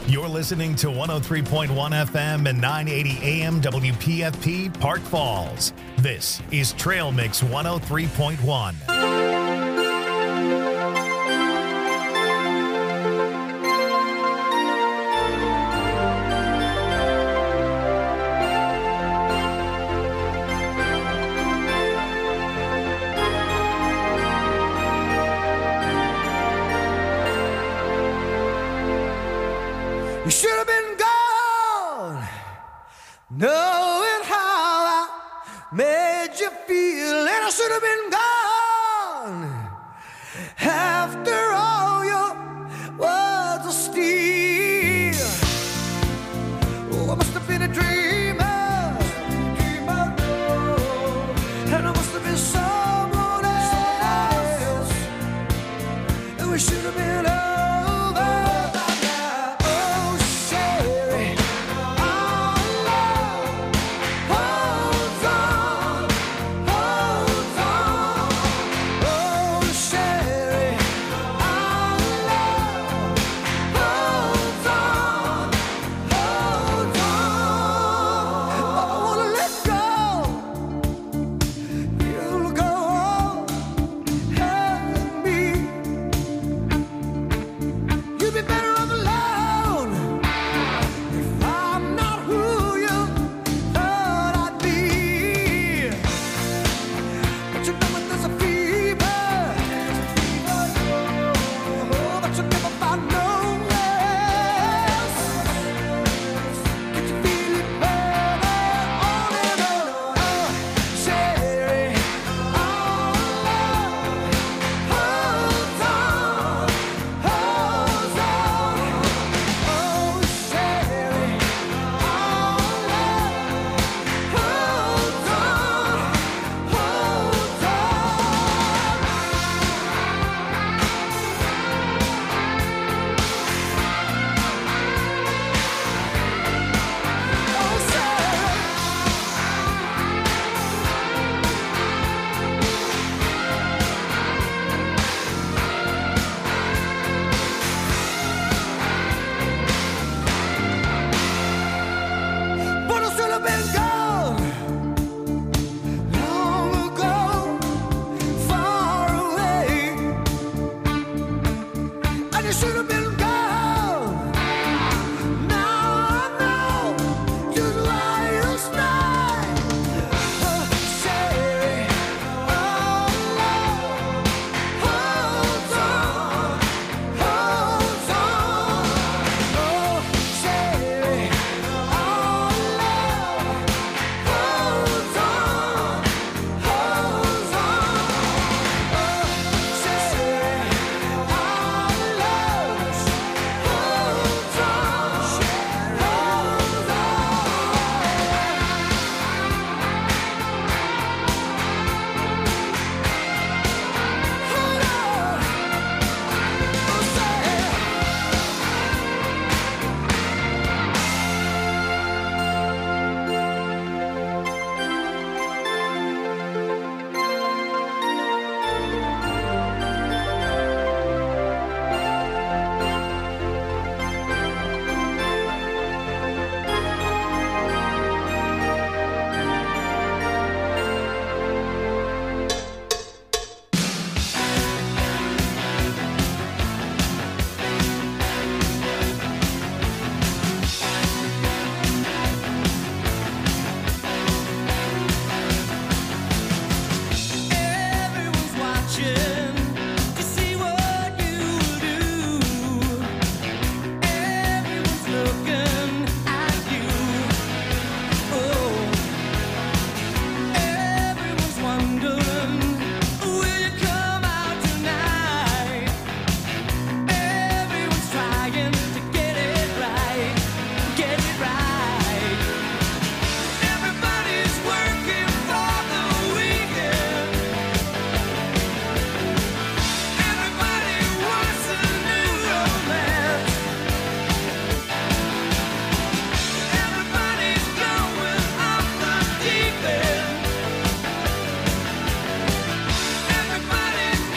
You're listening to 103.1 FM and 980 AM WPFP Park Falls. This is Trail Mix 103.1. You should have been gone, knowing how I made you feel, and I should have been gone after all your words of steel. Oh, I must have been a dreamer, and I must have been someone else, and we should have been over.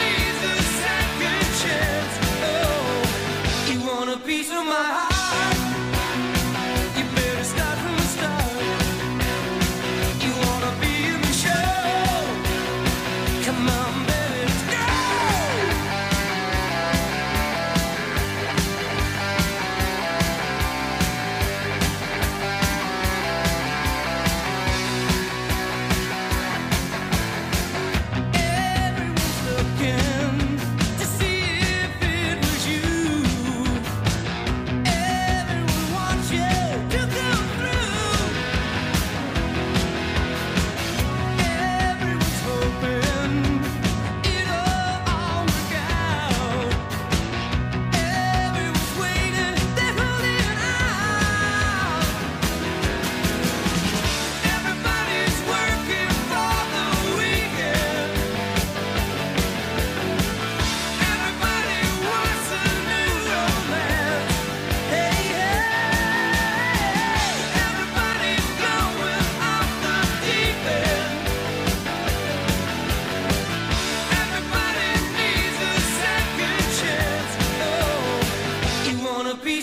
piece of my heart.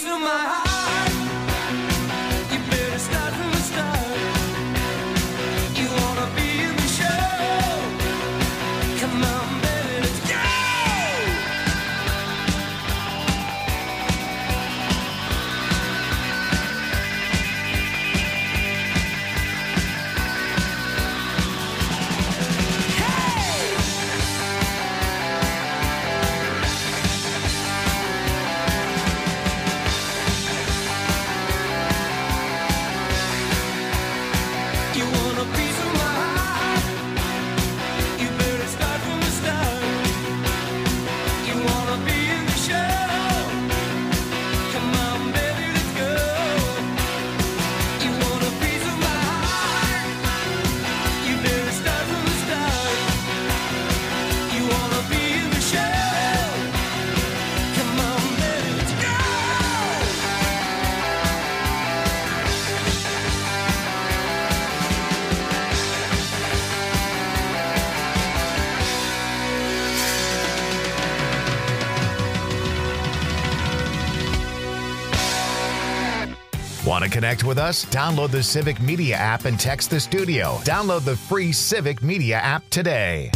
of my heart, you better start from the start. You wanna be in the show? Come on, baby, let's go! You want a piece of my heart? You better start from the start. You wanna be in the show? Come on, baby, let's go. You want a piece of my heart? You better start from the start. You wanna be in the show? Come on, baby, let's go. Want to connect with us? Download the Civic Media app and text the studio. Download the free Civic Media app today.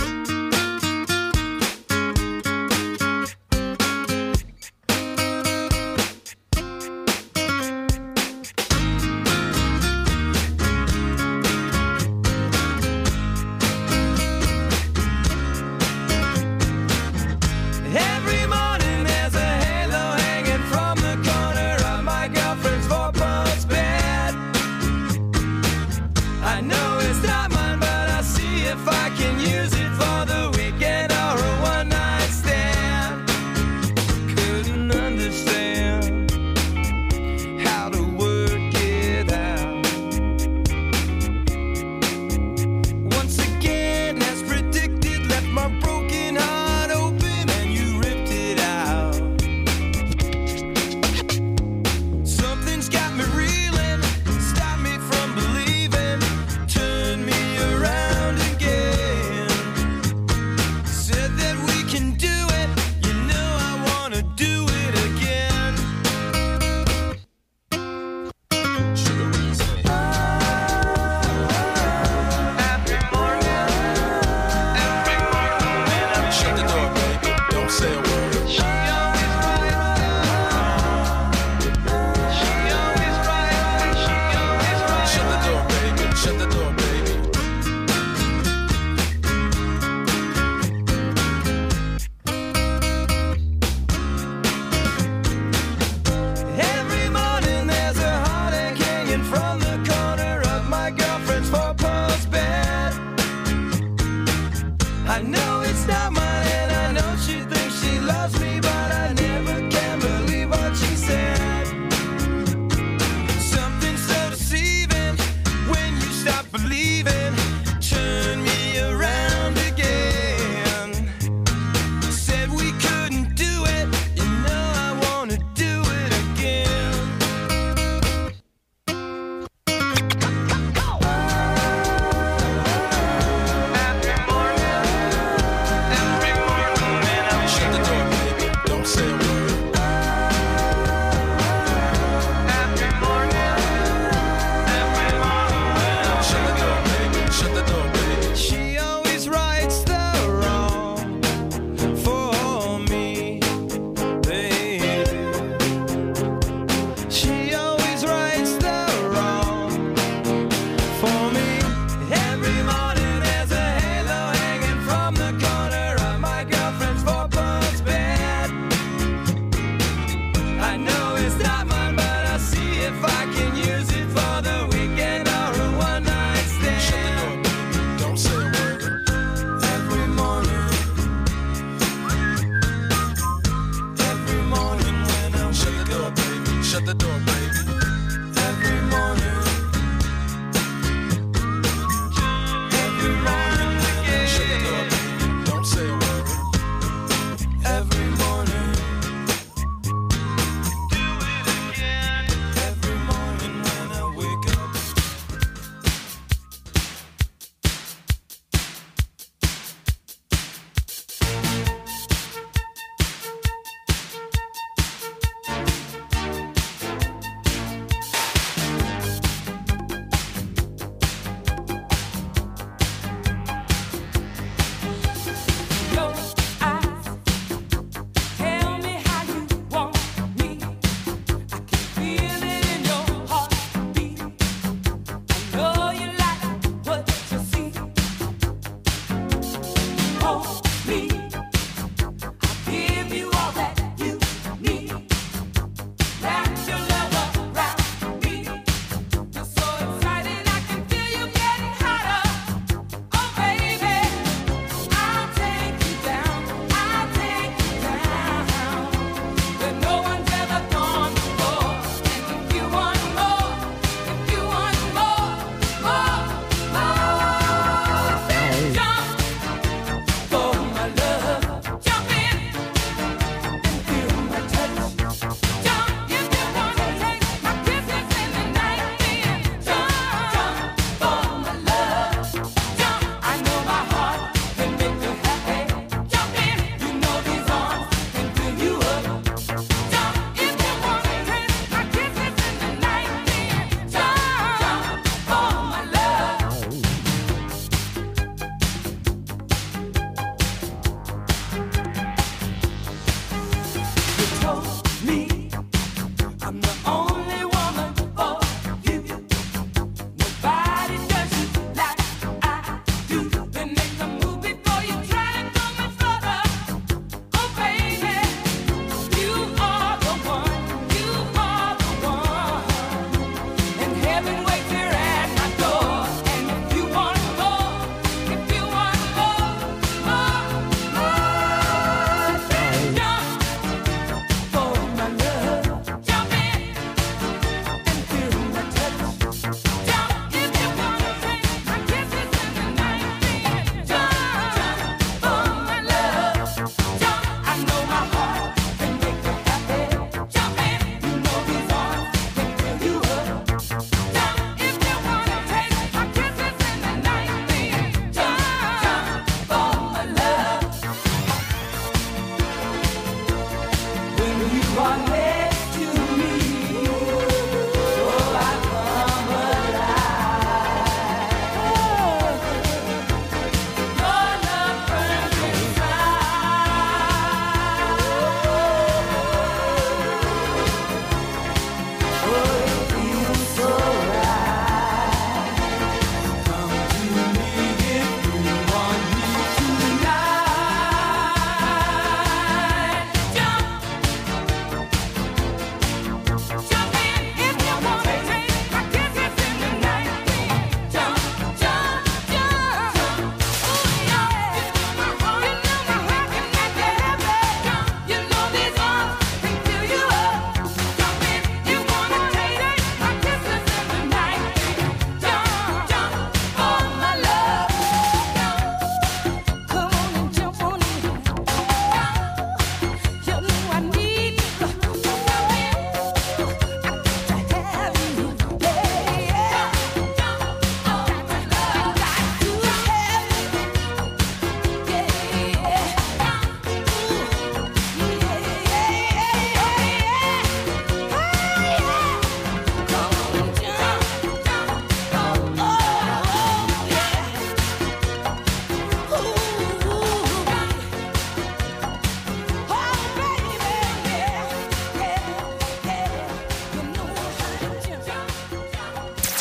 Every morning there's a halo hanging from the corner of my girlfriend's four-post bed. I know it's not mine, but I'll see if I can use it for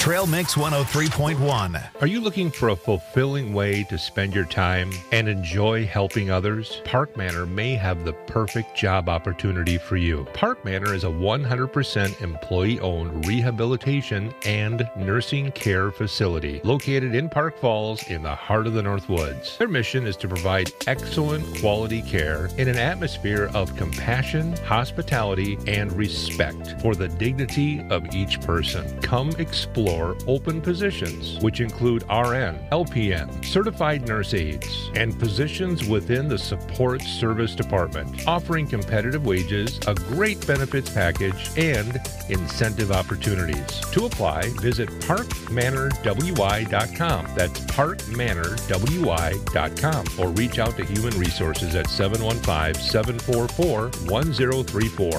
Trail Mix 103.1. Are you looking for a fulfilling way to spend your time and enjoy helping others? Park Manor may have the perfect job opportunity for you. Park Manor is a 100% employee-owned rehabilitation and nursing care facility located in Park Falls in the heart of the North Woods. Their mission is to provide excellent quality care in an atmosphere of compassion, hospitality, and respect for the dignity of each person. Come explore open positions, which include RN, LPN, certified nurse aides, and positions within the support service department, offering competitive wages, a great benefits package, and incentive opportunities. To apply, visit parkmanorwy.com. That's parkmanorwy.com, or reach out to Human Resources at 715-744-1034.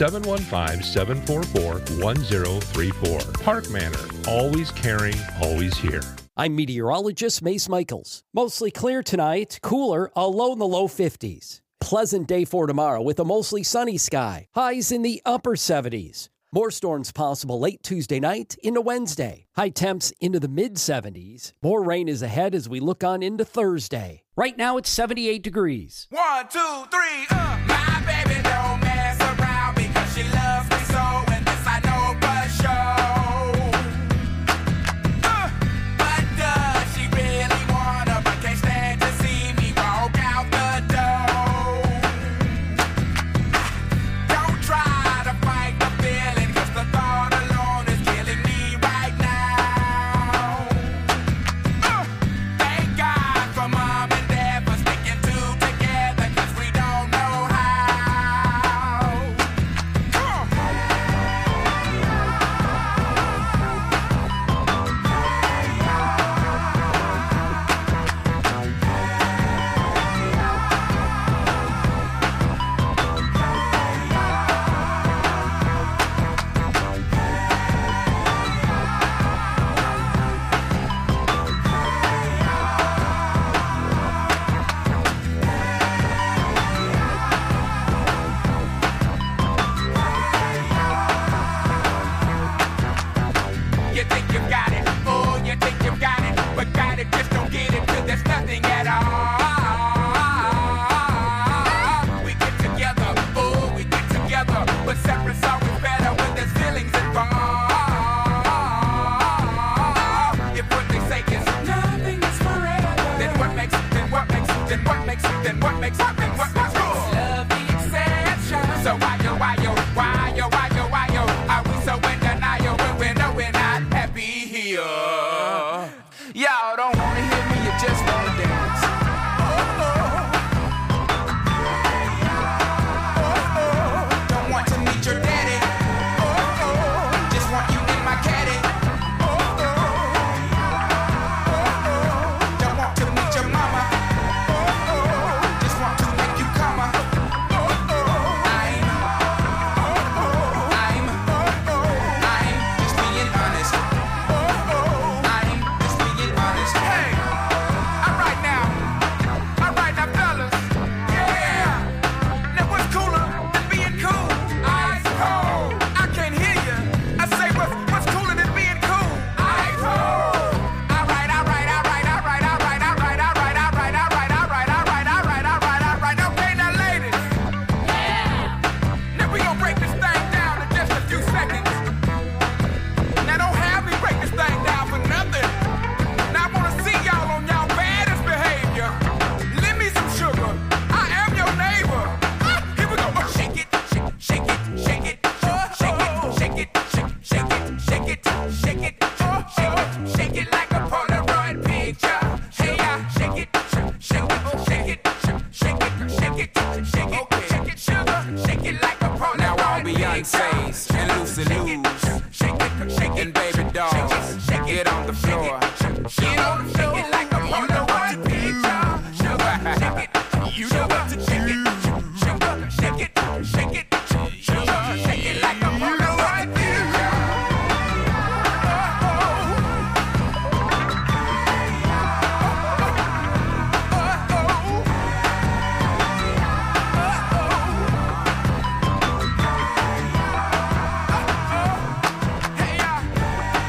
715-744-1034. Park Manor. Always caring, always here. I'm meteorologist Mace Michaels. Mostly clear tonight, cooler, a low in the low 50s. Pleasant day for tomorrow with a mostly sunny sky. Highs in the upper 70s. More storms possible late Tuesday night into Wednesday. High temps into the mid-70s. More rain is ahead as we look on into Thursday. Right now it's 78 degrees. 1, 2, 3, My baby don't mess around because she loves me so, and this I know for sure. But does she really wanna, but can't stand to see me walk out the door? Don't try to fight the feeling, cause the thought alone is killing me right now. Thank God for mom and dad for sticking two together, cause we don't know how. Come on. You think you've got it, oh, you think you've got it, but got it, just don't get it, cause there's nothing at all. We get together, oh, we get together, but separate's always better when there's feelings involved. If what they say is nothing is forever, then what makes it, then what makes it, then what makes it, then what makes it, then what makes it? Love the exception. So why yo, are we so in denial when we know we're not happy here? Y'all don't wanna hear me, you just wanna dance. Don't want to meet your daddy. Just want you in my caddy. Don't want to meet your mama. Just want to make you come. I'm just being honest. I'm just being honest. Hey, all right now, fellas. Yeah. Now what's cooler than being cool? Ice cold. I can't hear you. I say what's cooler than being cool? Ice cold. All right. Okay, now ladies. Now we gonna break this thing down in just a few seconds. Now don't have me break this thing down for nothing. Now I wanna see y'all on y'all baddest behavior. Lend me some sugar. I am your neighbor. Here we go. Shake it, shake it, shake it, shake it, shake it, shake it, shake it, shake it, shake it like a Polaroid picture. Hey, shake it, shake it, shake it, shake it, shake it, shake it, shake it, sugar, shake it like a Polaroid picture. Now all Beyonce's and Lucy Lou's and Baby Dolls, get on the floor. Get on the floor. Shake it like a Polaroid picture. Sugar, shake it. You know what to shake it. Sugar, shake it, shake it, sugar, shake it like a Polaroid picture. Hey,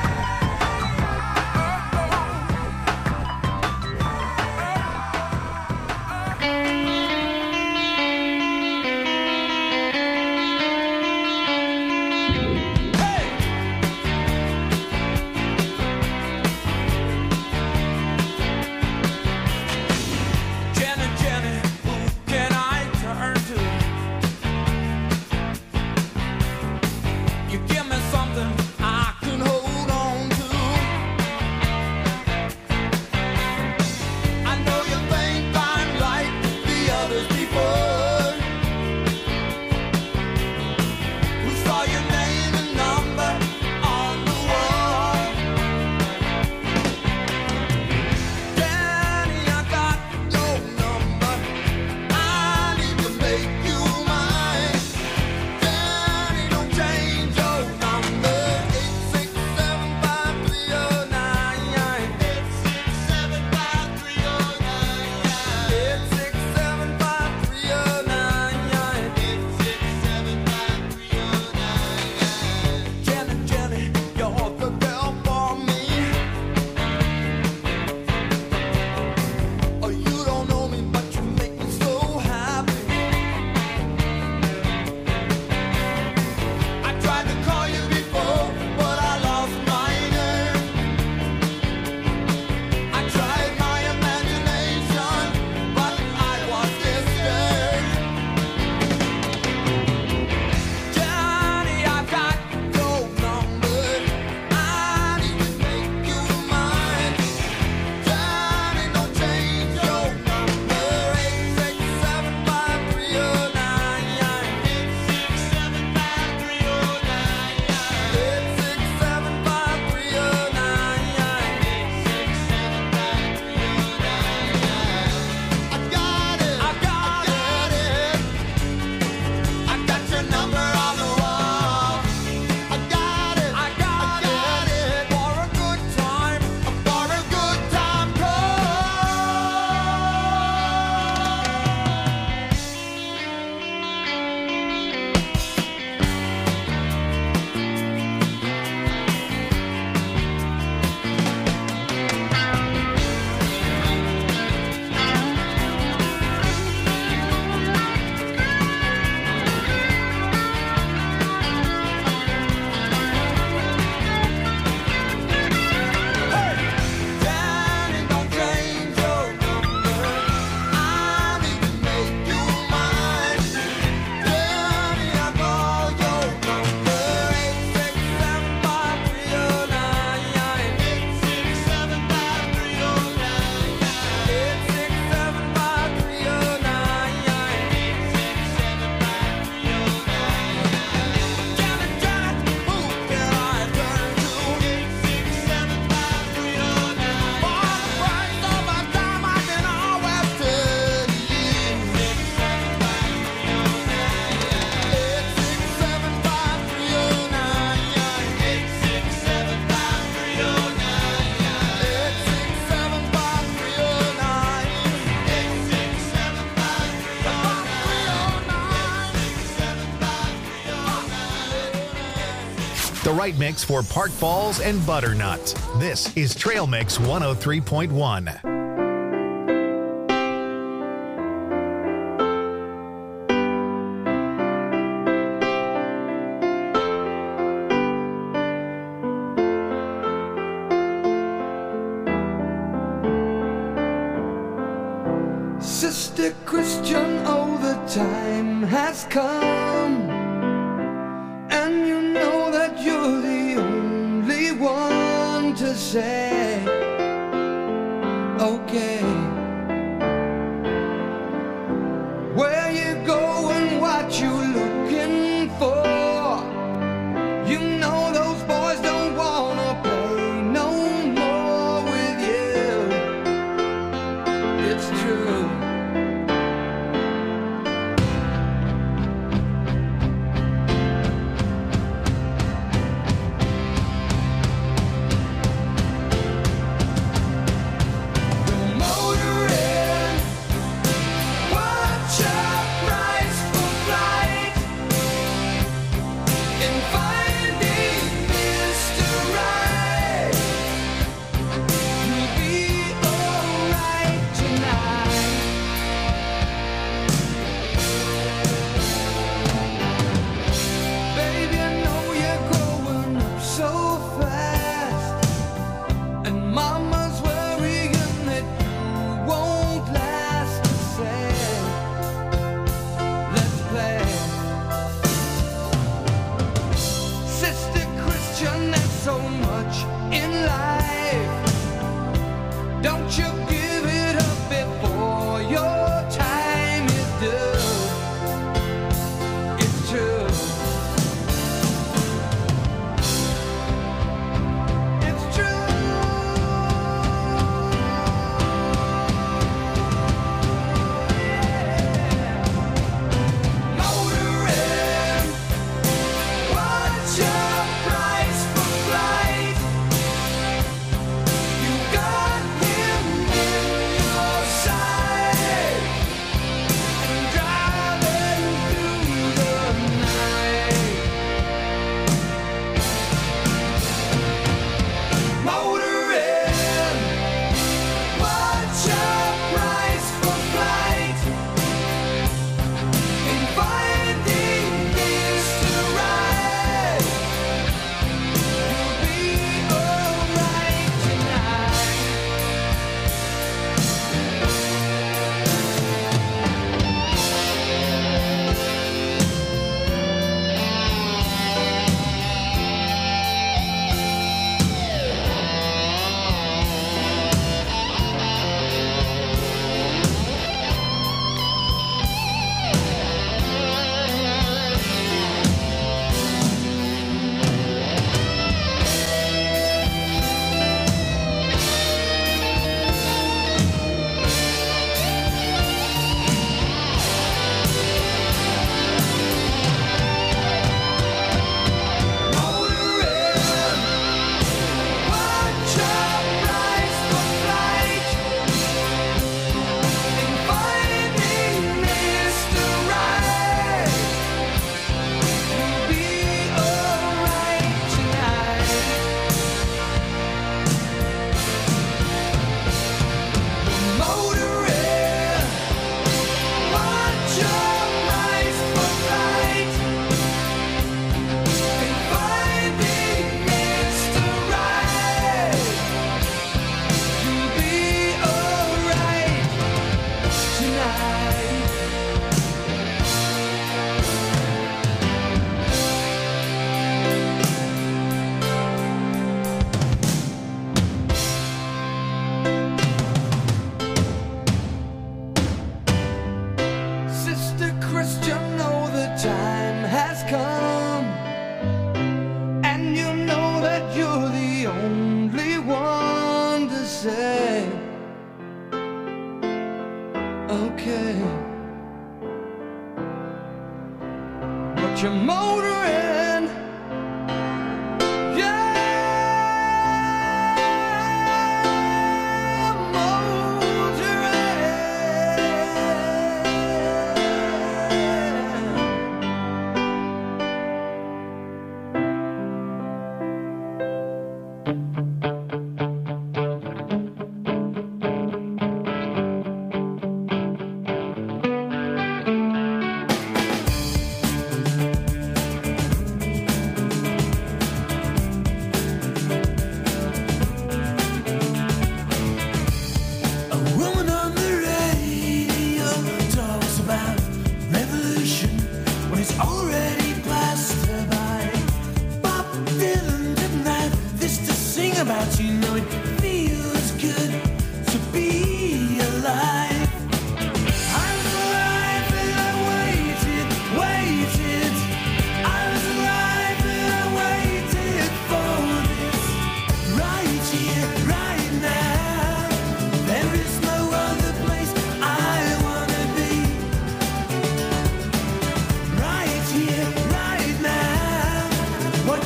The right mix for Park Falls and Butternut. This is Trail Mix 103.1. Sister Christian, oh, the time has come, and you know that you're the only one to say, okay. Where you going, what you looking for? You know those boys don't wanna play no more with you. It's true. But you're motoring, yeah, motoring.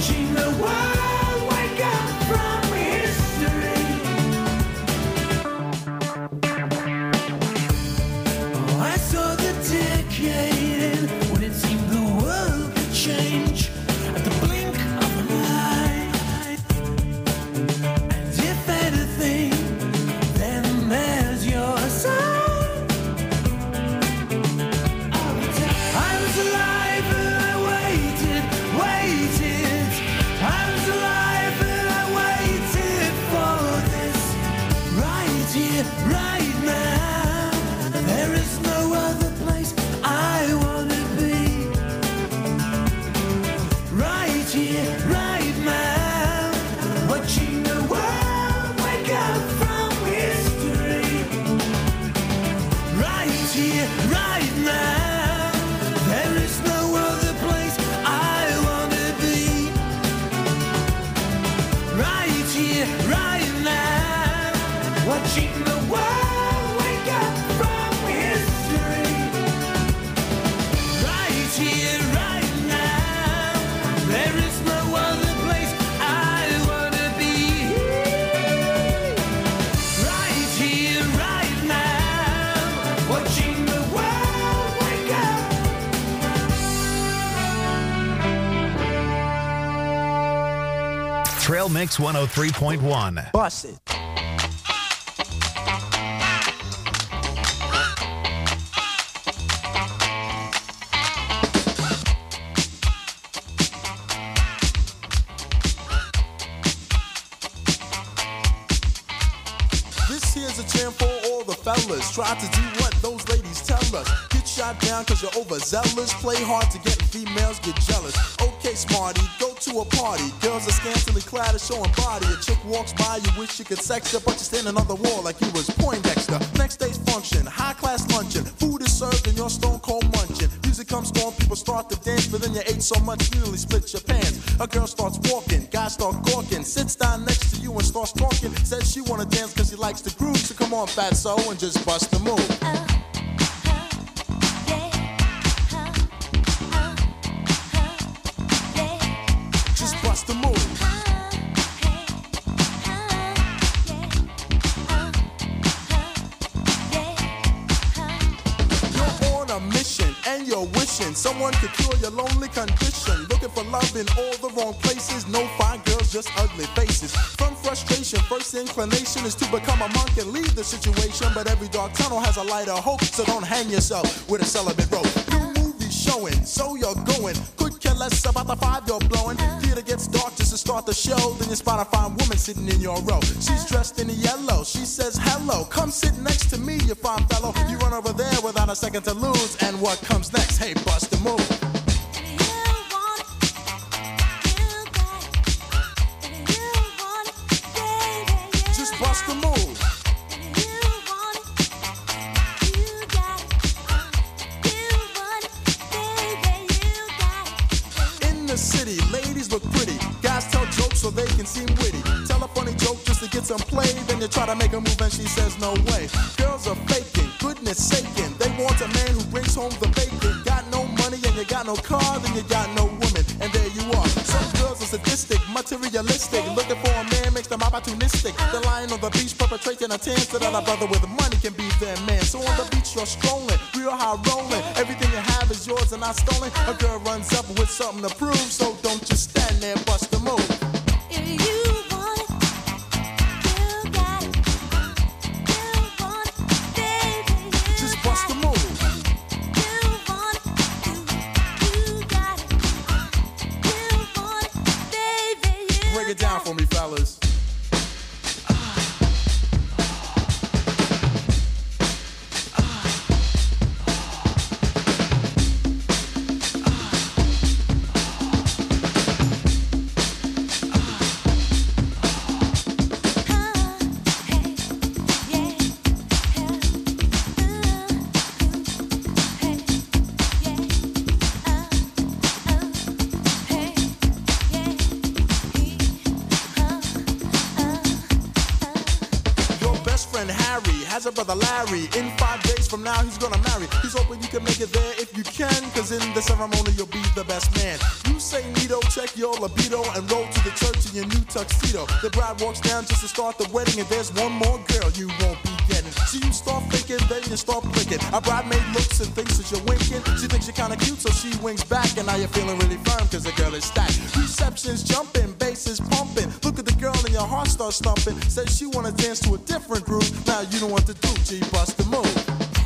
watching the world wake up from history. Oh, I saw the decade end when it seemed the world could change at the blink of an eye. And if anything, then there's your sign. I was alive and I waited. I was alive and I waited for this. Right here, right now. There is no other place I want to be. Right here, right now. Watching the world wake up from history. Right here, right now. There is no other place I want to be. Right here, right now. Watching the world wake up from history. Right here, right now. There is no other place I want to be. Right here, right now. Watching the world wake up. Trail Mix 103.1. Bust it. This here's a jam for all the fellas. Try to do what those ladies tell us. Get shot down cause you're overzealous. Play hard to get females get jealous. Okay, smarty, go to a party. Girls are scantily clad and showing body. A chick walks by, you wish you could sex her, but you're standing on the wall like you was Poindexter. Next day's function, high class luncheon. Food is served and you're stone cold munching. Music comes on, people start to dance, but then you ate so much you nearly split your pants. A girl starts walking, guys start gawking, sits down next to you and starts talking. Says she wanna dance cause she likes the groove, so come on fatso and just bust the move. Just bust the move. You're on a mission and you're wishing someone could cure your lonely condition. Looking for love in all the wrong places. No fine girls, just ugly faces. From frustration, first inclination is to become a monk and leave the situation. But every dark tunnel has a light of hope, so don't hang yourself with a celibate rope. New movies showing, so you're going. Could care less about the five you're blowing. Theater gets dark just to start the show. Then you spot a fine woman sitting in your row. She's dressed in yellow. She says hello. Come sit next to me, you fine fellow. You run over there without a second to lose. And what comes next? Hey, bust the move. Just bust the move. In the city, ladies look pretty. Guys tell jokes so they can seem witty. Tell a funny joke just to get some play. Then you try to make a move and she says no way. Girls are faking, goodness saking. They want a man who brings home the bacon. Got no money and you got no car, then you got no woman. And there you are. Some girls are sadistic, materialistic. Looking for a man makes them opportunistic. They're lying on the beach perpetrating a tan so that a brother with money can be their man. So on the beach you're strolling, real high rolling. Everything you have is yours and not stolen. A girl runs up with something to prove, so don't just stand there, bust the move. Just bust the move. Break it down for me, fellas. has a brother Larry. In 5 days from now, he's gonna marry. He's hoping you can make it there if you can, cause in the ceremony, you'll be the best man. You say neato, check your libido, and roll to the church in your new tuxedo. The bride walks down just to start the wedding, and there's one more girl you won't be getting. So you start thinking, then you start blinking. A bridemaid looks and thinks that you're winking. She thinks you're kinda cute, so she winks back, and now you're feeling really firm, cause the girl is stacked. Reception's jumping, bass is pumping. Look at the girl and your heart starts thumping. Says she wanna dance to a different groove. Now you know what to do, G, bust the move.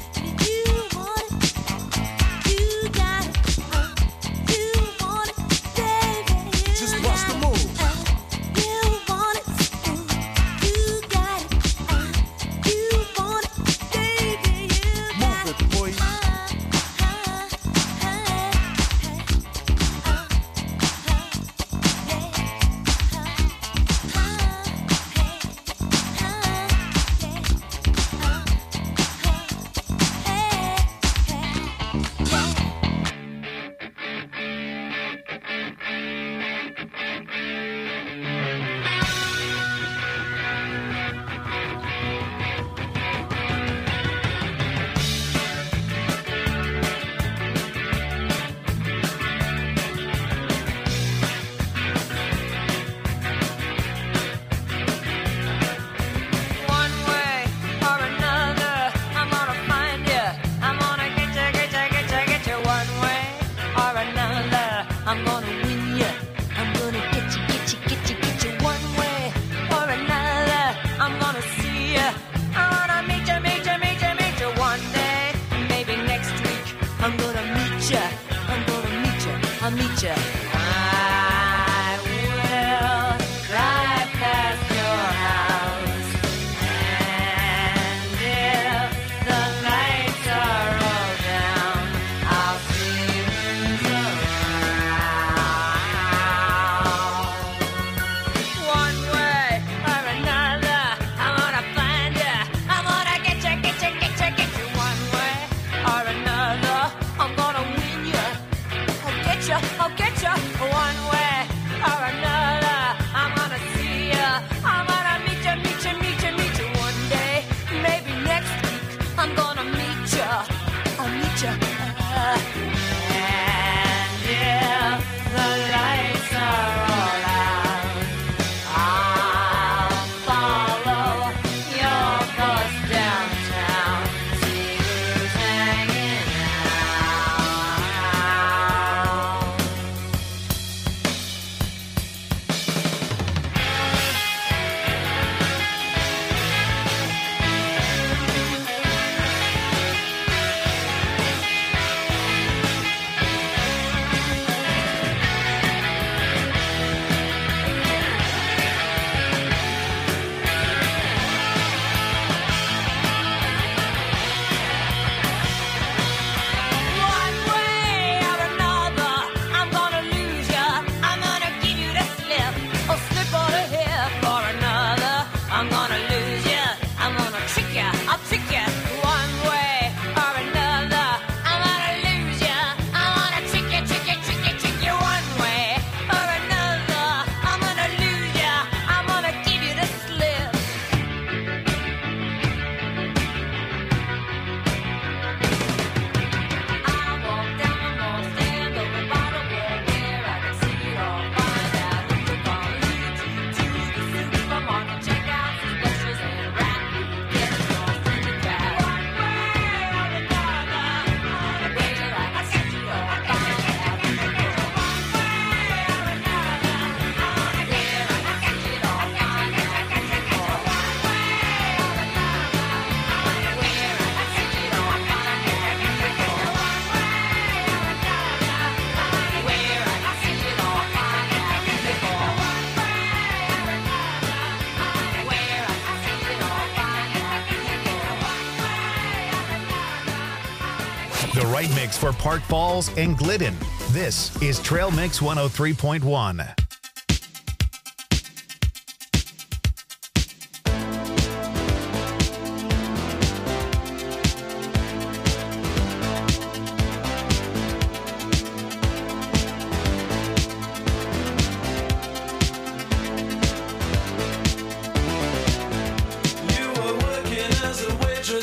The right mix for Park Falls and Glidden. This is Trail Mix 103.1. You were working as a waitress.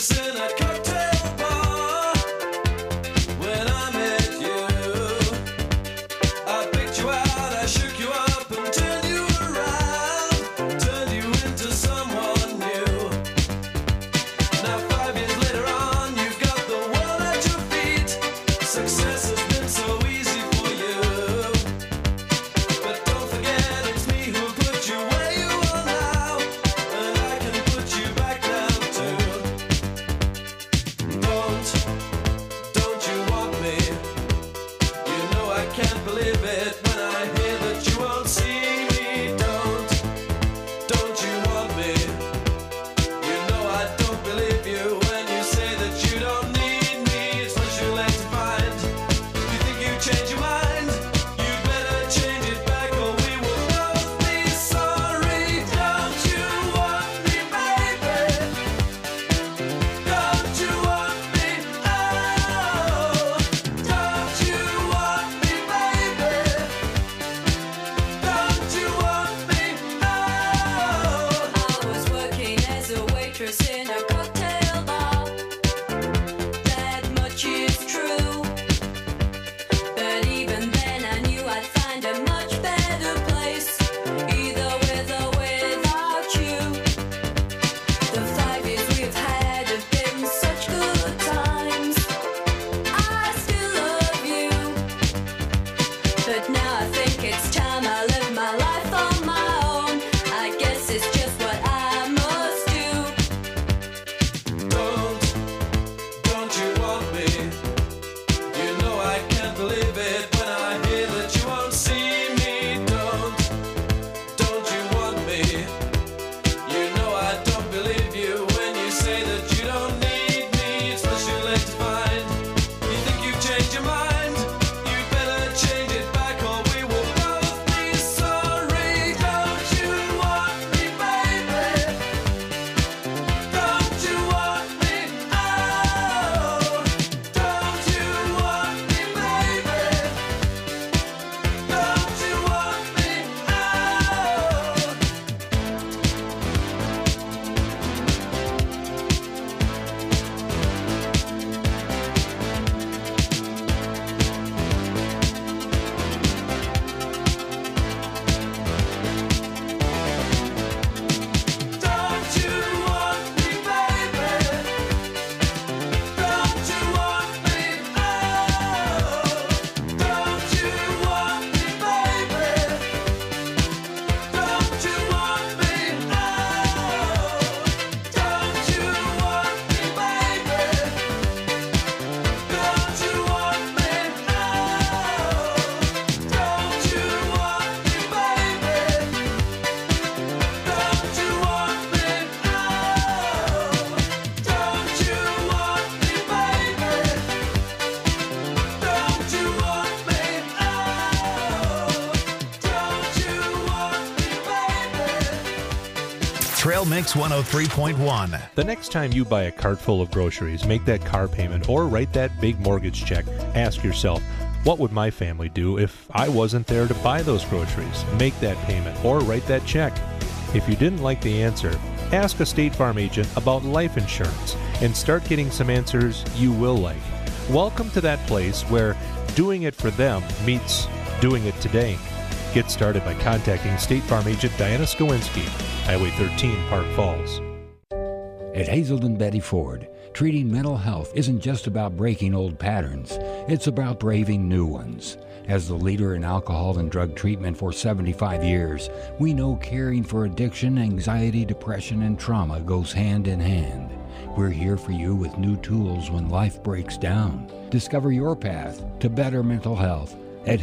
Trail Mix 103.1. The next time you buy a cart full of groceries, make that car payment, or write that big mortgage check, ask yourself, what would my family do if I wasn't there to buy those groceries? Make that payment or write that check. If you didn't like the answer, ask a State Farm agent about life insurance and start getting some answers you will like. Welcome to that place where doing it for them meets doing it today. Get started by contacting State Farm agent Diana Skowinski, Highway 13, Park Falls. At Hazelden Betty Ford, treating mental health isn't just about breaking old patterns, it's about braving new ones. As the leader in alcohol and drug treatment for 75 years, we know caring for addiction, anxiety, depression, and trauma goes hand in hand. We're here for you with new tools when life breaks down. Discover your path to better mental health at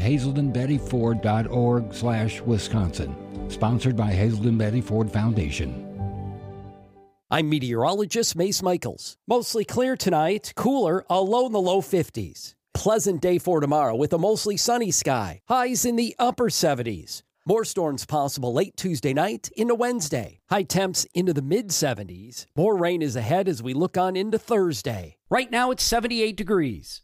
hazeldenbettyford.org/Wisconsin. Sponsored by Hazelden Betty Ford Foundation. I'm meteorologist Mace Michaels. Mostly clear tonight, cooler, a low in the low 50s. Pleasant day for tomorrow with a mostly sunny sky. Highs in the upper 70s. More storms possible late Tuesday night into Wednesday. High temps into the mid-70s. More rain is ahead as we look on into Thursday. Right now it's 78 degrees.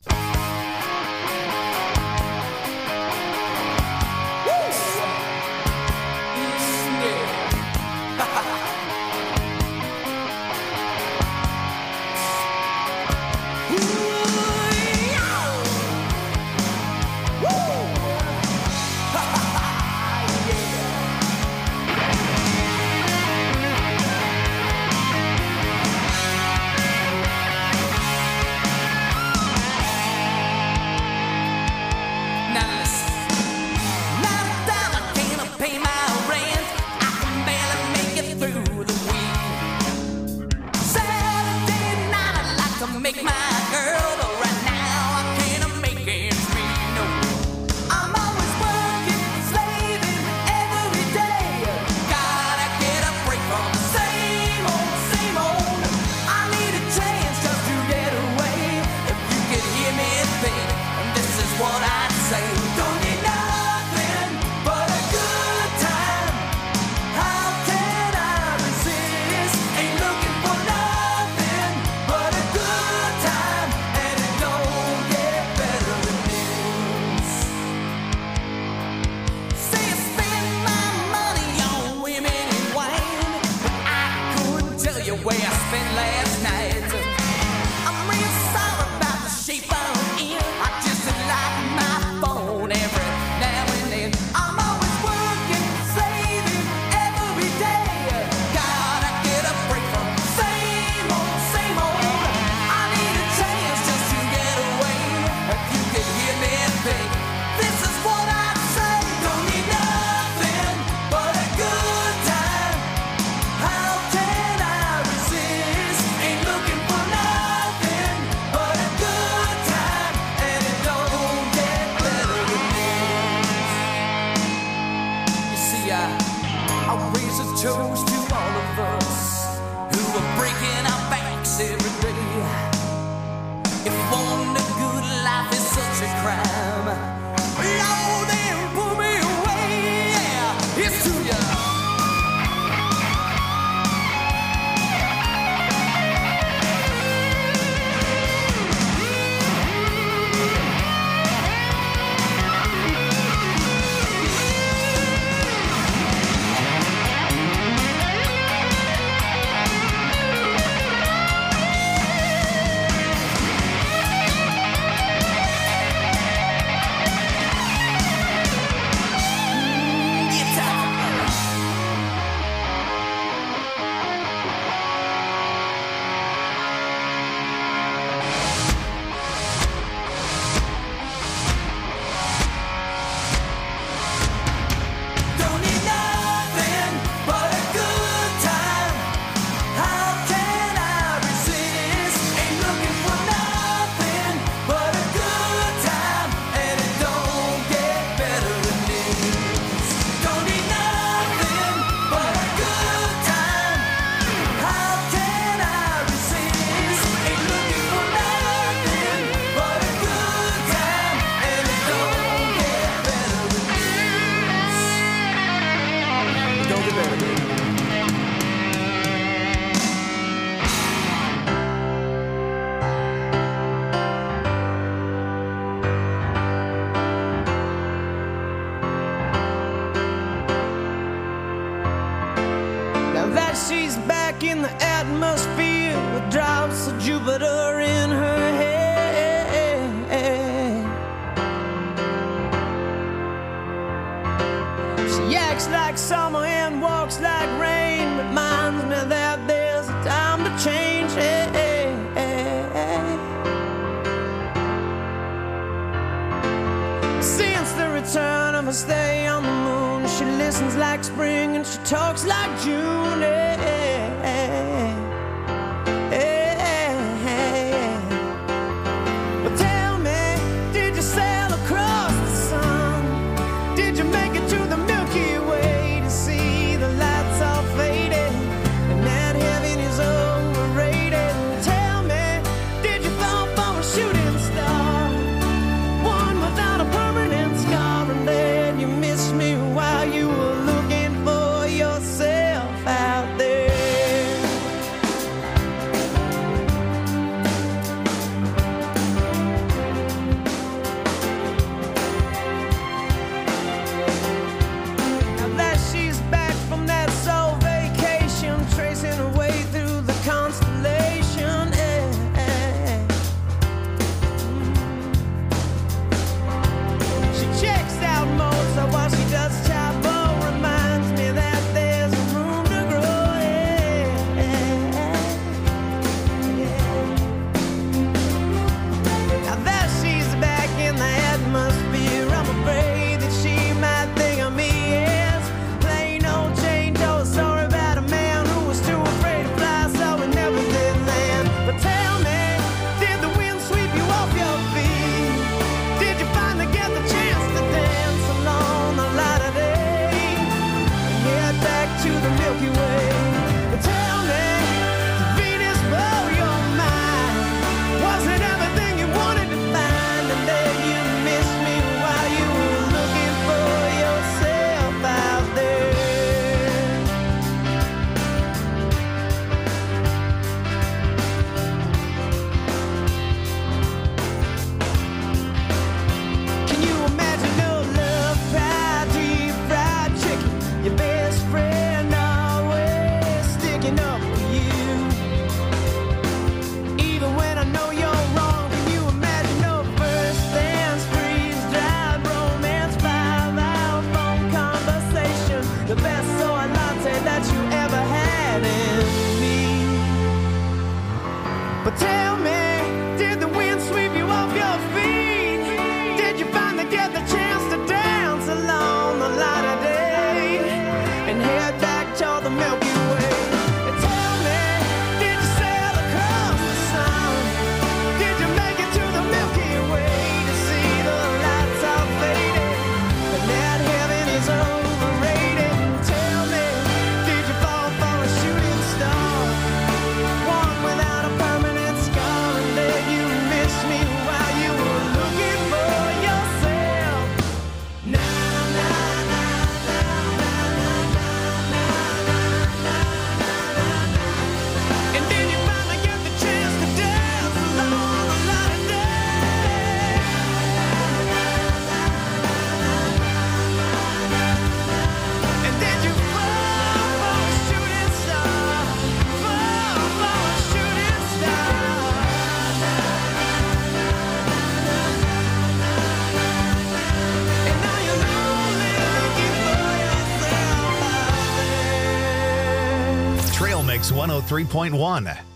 she's back in the atmosphere with drops of Jupiter in her head. She acts like summer and walks like rain, reminds me that there's a time to change. Since the return of her stay on the moon, she listens like spring and she talks like June. But tell me, did you sail across the sun? Did you make it to the Milky Way to see the lights all faded and that heaven is overrated? Tell me, did you fall for a shooting star, one without a permanent scar, and then you missed me while you were looking for yourself out there? Now that she's back from that soul vacation, tracing her way through the constellation. She checks out Mozart while she does Chapo, reminds me that there's room to grow. Now that she's back in the atmosphere, I'm afraid that she might think of me as plain old Jane Doe, sorry about a man who was too afraid to fly, so we never did land. But tell me, did the wind sweep you off your feet? Did you finally get the chance to dance along the light of day and head back to the Milky Way? But tell me, did Venus blow your mind? Was it everything you wanted to find, and then you missed me while you were looking for yourself out there? Can you imagine no love pie, deep fried chicken? Your best friend always sticking up for you. Even when I know you're wrong, can you imagine no first dance, freeze-dried romance, 5-hour phone conversation, the best soy latte that you ever had in me? But tell me, did the wind sweep you off your feet? Did you finally get the chance to dance along the light of day and head back toward the Milky Way? And tell me, did you sail across the sun? Did you make it to the Milky Way to see the lights all faded and that heaven is overrated? Tell me, did you fall for a shooting star, one without a permanent scar, and then you missed me while you were looking for yourself? Na na na na na na na na. And then you finally get the chance to dance along the light of day. And then you fall for a shooting star, fall for a shooting star. And now you're lonely looking for yourself out there. Trail Mix 103.1.